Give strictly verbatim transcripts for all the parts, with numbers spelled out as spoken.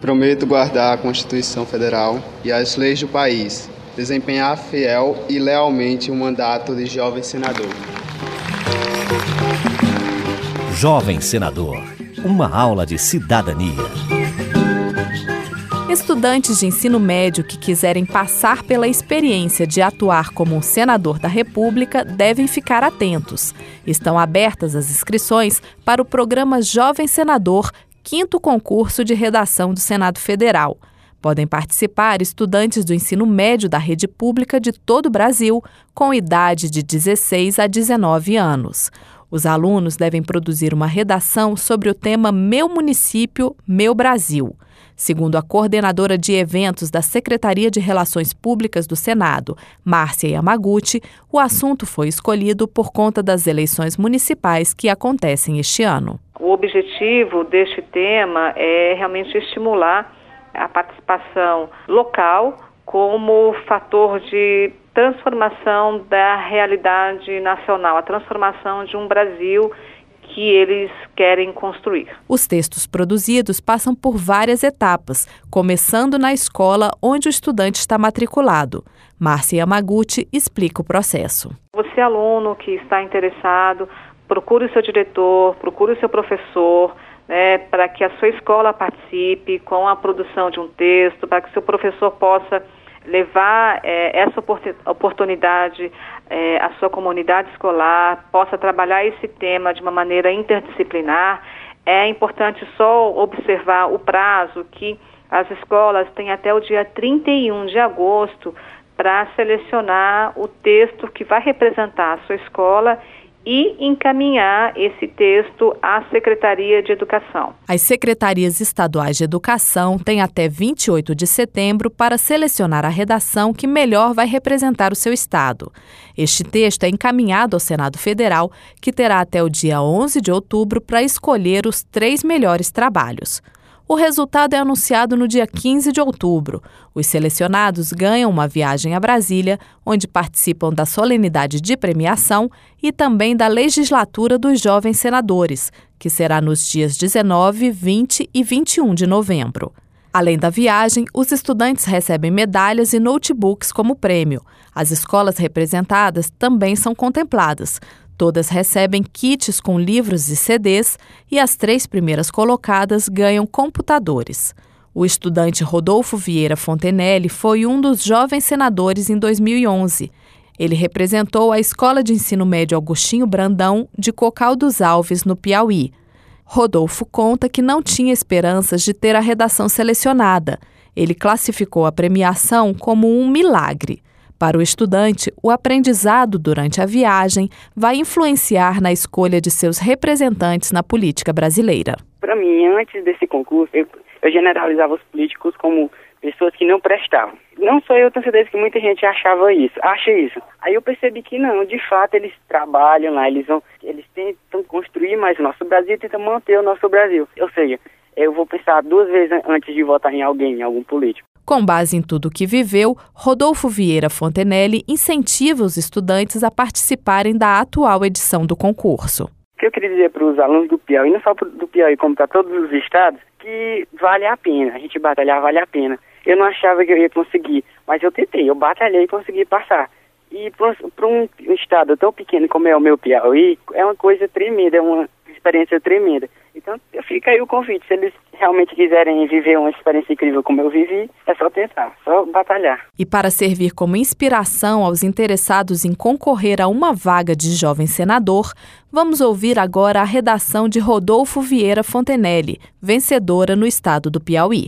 Prometo guardar a Constituição Federal e as leis do país, desempenhar fiel e lealmente o mandato de jovem senador. Jovem Senador, uma aula de cidadania. Estudantes de ensino médio que quiserem passar pela experiência de atuar como um senador da República devem ficar atentos. Estão abertas as inscrições para o programa Jovem Senador, quinto concurso de redação do Senado Federal. Podem participar estudantes do ensino médio da rede pública de todo o Brasil, com idade de dezesseis a dezenove anos. Os alunos devem produzir uma redação sobre o tema Meu Município, Meu Brasil. Segundo a coordenadora de eventos da Secretaria de Relações Públicas do Senado, Márcia Yamaguchi, o assunto foi escolhido por conta das eleições municipais que acontecem este ano. O objetivo deste tema é realmente estimular a participação local como fator de transformação da realidade nacional, a transformação de um Brasil que eles querem construir. Os textos produzidos passam por várias etapas, começando na escola onde o estudante está matriculado. Márcia Yamaguchi explica o processo. Você, aluno que está interessado, procure o seu diretor, procure o seu professor, né, para que a sua escola participe com a produção de um texto, para que o seu professor possa levar é, essa oportunidade é, à sua comunidade escolar, possa trabalhar esse tema de uma maneira interdisciplinar. É importante só observar o prazo que as escolas têm até o dia trinta e um de agosto para selecionar o texto que vai representar a sua escola e encaminhar esse texto à Secretaria de Educação. As secretarias estaduais de educação têm até vinte e oito de setembro para selecionar a redação que melhor vai representar o seu estado. Este texto é encaminhado ao Senado Federal, que terá até o dia onze de outubro para escolher os três melhores trabalhos. O resultado é anunciado no dia quinze de outubro. Os selecionados ganham uma viagem a Brasília, onde participam da solenidade de premiação e também da legislatura dos jovens senadores, que será nos dias dezenove, vinte e vinte e um de novembro. Além da viagem, os estudantes recebem medalhas e notebooks como prêmio. As escolas representadas também são contempladas. Todas recebem kits com livros e C Ds e as três primeiras colocadas ganham computadores. O estudante Rodolfo Vieira Fontenelle foi um dos jovens senadores em dois mil e onze. Ele representou a Escola de Ensino Médio Agostinho Brandão de Cocal dos Alves, no Piauí. Rodolfo conta que não tinha esperanças de ter a redação selecionada. Ele classificou a premiação como um milagre. Para o estudante, o aprendizado durante a viagem vai influenciar na escolha de seus representantes na política brasileira. Para mim, antes desse concurso, eu, eu generalizava os políticos como pessoas que não prestavam. Não só eu, tenho certeza que muita gente achava isso, acha isso. Aí eu percebi que não, de fato eles trabalham lá, eles, vão, eles tentam construir mais o nosso Brasil e tentam manter o nosso Brasil. Ou seja, eu vou pensar duas vezes antes de votar em alguém, em algum político. Com base em tudo o que viveu, Rodolfo Vieira Fontenelle incentiva os estudantes a participarem da atual edição do concurso. O que eu queria dizer para os alunos do Piauí, não só do Piauí, como para todos os estados, que vale a pena, a gente batalhar vale a pena. Eu não achava que eu ia conseguir, mas eu tentei, eu batalhei e consegui passar. E para um estado tão pequeno como é o meu Piauí, é uma coisa tremenda, é uma experiência tremenda. Então, fica aí o convite. Se eles realmente quiserem viver uma experiência incrível como eu vivi, é só tentar, só batalhar. E para servir como inspiração aos interessados em concorrer a uma vaga de jovem senador, vamos ouvir agora a redação de Rodolfo Vieira Fontenelle, vencedora no estado do Piauí.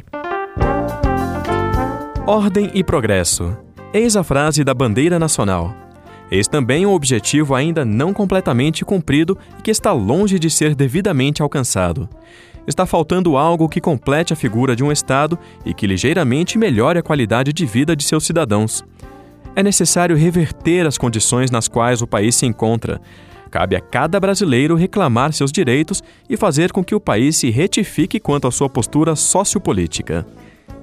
Ordem e progresso. Eis a frase da bandeira nacional. Eis também um objetivo ainda não completamente cumprido e que está longe de ser devidamente alcançado. Está faltando algo que complete a figura de um Estado e que ligeiramente melhore a qualidade de vida de seus cidadãos. É necessário reverter as condições nas quais o país se encontra. Cabe a cada brasileiro reclamar seus direitos e fazer com que o país se retifique quanto à sua postura sociopolítica.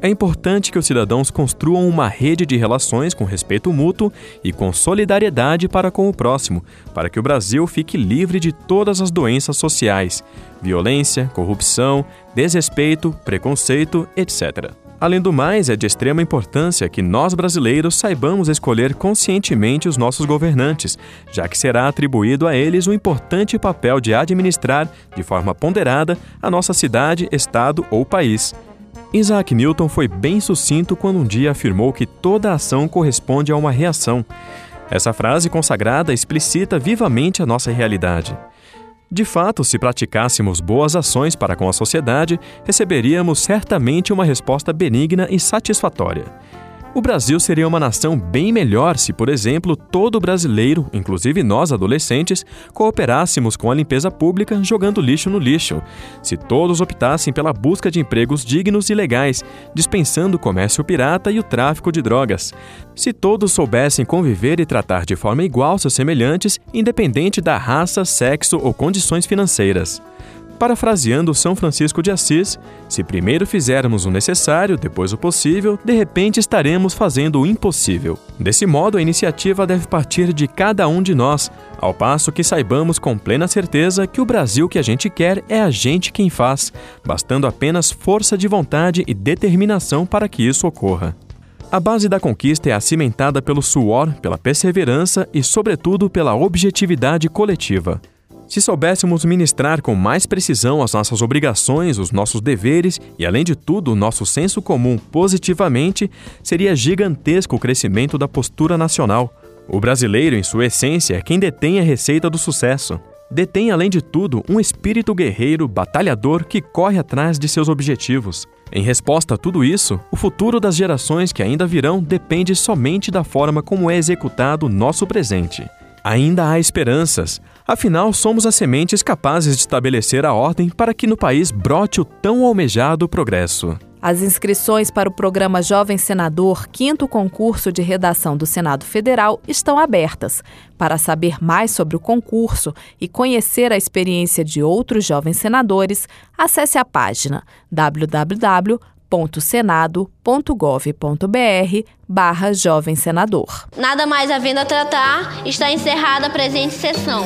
É importante que os cidadãos construam uma rede de relações com respeito mútuo e com solidariedade para com o próximo, para que o Brasil fique livre de todas as doenças sociais, violência, corrupção, desrespeito, preconceito, etcétera. Além do mais, é de extrema importância que nós brasileiros saibamos escolher conscientemente os nossos governantes, já que será atribuído a eles o importante papel de administrar, de forma ponderada, a nossa cidade, estado ou país. Isaac Newton foi bem sucinto quando um dia afirmou que toda ação corresponde a uma reação. Essa frase consagrada explicita vivamente a nossa realidade. De fato, se praticássemos boas ações para com a sociedade, receberíamos certamente uma resposta benigna e satisfatória. O Brasil seria uma nação bem melhor se, por exemplo, todo brasileiro, inclusive nós adolescentes, cooperássemos com a limpeza pública jogando lixo no lixo, se todos optassem pela busca de empregos dignos e legais, dispensando o comércio pirata e o tráfico de drogas, se todos soubessem conviver e tratar de forma igual seus semelhantes, independente da raça, sexo ou condições financeiras. Parafraseando São Francisco de Assis, se primeiro fizermos o necessário, depois o possível, de repente estaremos fazendo o impossível. Desse modo, a iniciativa deve partir de cada um de nós, ao passo que saibamos com plena certeza que o Brasil que a gente quer é a gente quem faz, bastando apenas força de vontade e determinação para que isso ocorra. A base da conquista é cimentada pelo suor, pela perseverança e, sobretudo, pela objetividade coletiva. Se soubéssemos ministrar com mais precisão as nossas obrigações, os nossos deveres e, além de tudo, o nosso senso comum positivamente, seria gigantesco o crescimento da postura nacional. O brasileiro, em sua essência, é quem detém a receita do sucesso. Detém, além de tudo, um espírito guerreiro, batalhador que corre atrás de seus objetivos. Em resposta a tudo isso, o futuro das gerações que ainda virão depende somente da forma como é executado o nosso presente. Ainda há esperanças. Afinal, somos as sementes capazes de estabelecer a ordem para que no país brote o tão almejado progresso. As inscrições para o programa Jovem Senador, quinto concurso de redação do Senado Federal, estão abertas. Para saber mais sobre o concurso e conhecer a experiência de outros jovens senadores, acesse a página w w w ponto senado ponto gov ponto b r barra Jovem Senador. Nada mais havendo a tratar, está encerrada a presente sessão.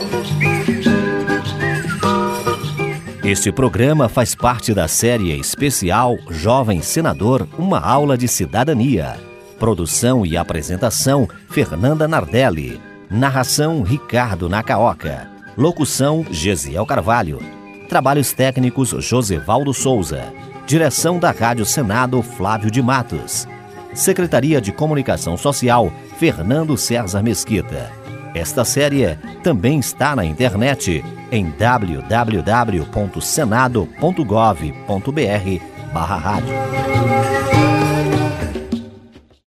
Este programa faz parte da série especial Jovem Senador, uma aula de cidadania. Produção e apresentação, Fernanda Nardelli. Narração, Ricardo Nacaoca. Locução, Gesiel Carvalho. Trabalhos técnicos, Josevaldo Souza. Direção da Rádio Senado, Flávio de Matos. Secretaria de Comunicação Social, Fernando César Mesquita. Esta série também está na internet em w w w ponto senado ponto gov ponto b r barra rádio.